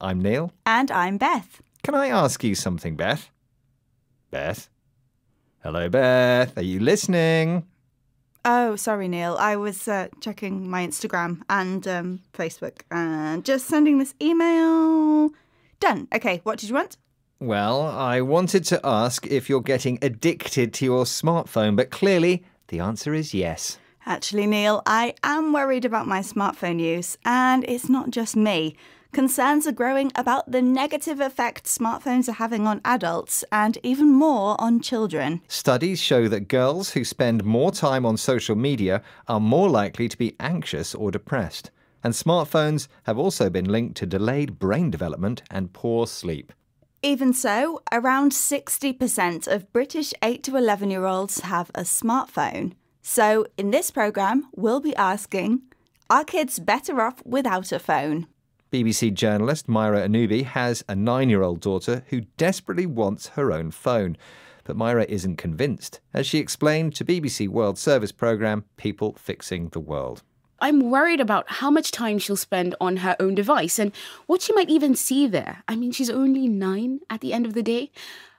I'm Neil. And I'm Beth. Can I ask you something, Beth? Beth? Hello, Beth. Are you listening? Oh, sorry, Neil. I was checking my Instagram and Facebook and just sending this email. Done. Okay, what did you want? Well, I wanted to ask if you're getting addicted to your smartphone, but clearly the answer is yes. Actually, Neil, I am worried about my smartphone use, and it's not just me. Concerns are growing about the negative effect smartphones are having on adults and even more on children. Studies show that girls who spend more time on social media are more likely to be anxious or depressed. And smartphones have also been linked to delayed brain development and poor sleep. Even so, around 60% of British 8 to 11-year-olds have a smartphone. So in this programme, we'll be asking, are kids better off without a phone? BBC journalist Myra Anubi has a 9-year-old daughter who desperately wants her own phone. But Myra isn't convinced, as she explained to BBC World Service programme People Fixing the World. I'm worried about how much time she'll spend on her own device and what she might even see there. I mean, she's only 9 at the end of the day.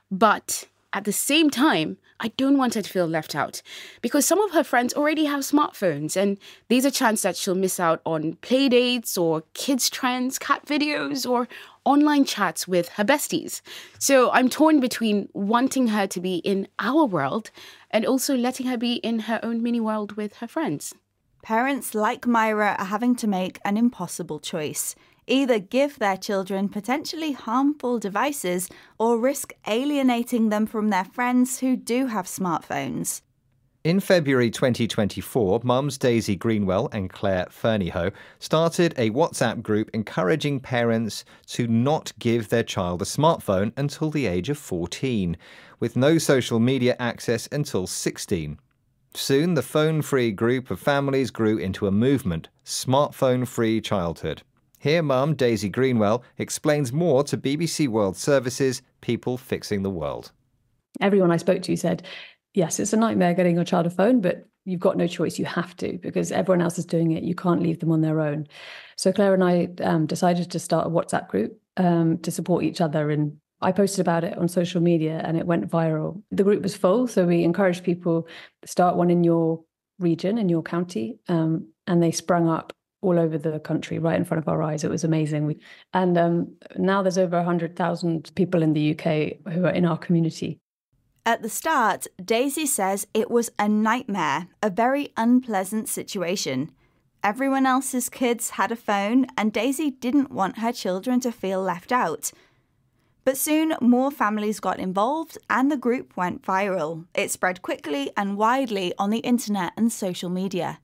But at the same time, I don't want her to feel left out because some of her friends already have smartphones and there's a chance that she'll miss out on play dates or kids' trends, cat videos or online chats with her besties. So I'm torn between wanting her to be in our world and also letting her be in her own mini world with her friends. Parents like Myra are having to make an impossible choice. Either give their children potentially harmful devices or risk alienating them from their friends who do have smartphones. In February 2024, mums Daisy Greenwell and Claire Fernyhough started a WhatsApp group encouraging parents to not give their child a smartphone until the age of 14, with no social media access until 16. Soon, the phone-free group of families grew into a movement, Smartphone-Free Childhood. Here, mum Daisy Greenwell explains more to BBC World Service's People Fixing the World. Everyone I spoke to said, yes, it's a nightmare getting your child a phone, but you've got no choice. You have to, because everyone else is doing it. You can't leave them on their own. So Claire and I decided to start a WhatsApp group to support each other. And I posted about it on social media and it went viral. The group was full, so we encouraged people to start one in your region, in your county, and they sprung up all over the country, right in front of our eyes. It was amazing. And now there's over 100,000 people in the UK who are in our community. At the start, Daisy says it was a nightmare, a very unpleasant situation. Everyone else's kids had a phone and Daisy didn't want her children to feel left out. But soon, more families got involved and the group went viral. It spread quickly and widely on the internet and social media.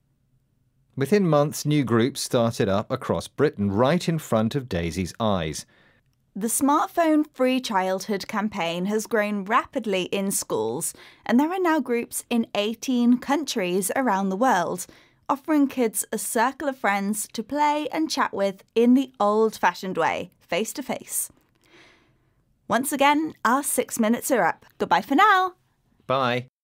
Within months, new groups started up across Britain right in front of Daisy's eyes. The Smartphone Free Childhood campaign has grown rapidly in schools, and there are now groups in 18 countries around the world, offering kids a circle of friends to play and chat with in the old-fashioned way, face-to-face. Once again, our 6 minutes are up. Goodbye for now. Bye.